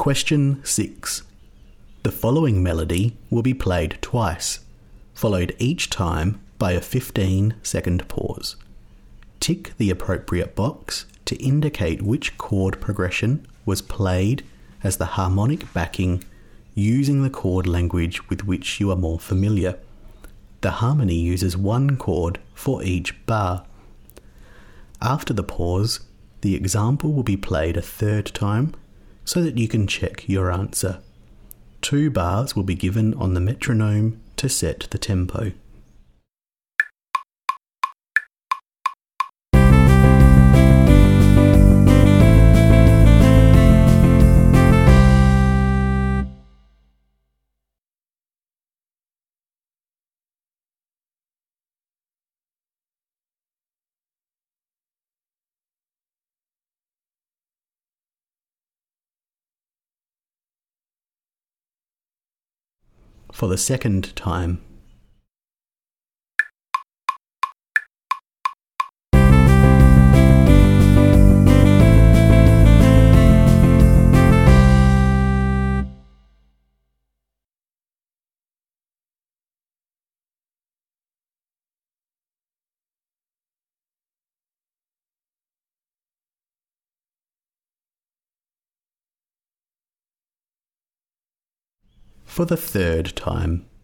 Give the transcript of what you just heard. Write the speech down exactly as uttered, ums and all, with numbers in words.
Question six. The following melody will be played twice, followed each time by a fifteen second pause. Tick the appropriate box to indicate which chord progression was played as the harmonic backing using the chord language with which you are more familiar. The harmony uses one chord for each bar. After the pause, the example will be played a third time so that you can check your answer. Two bars will be given on the metronome to set the tempo. For the second time. For the third time.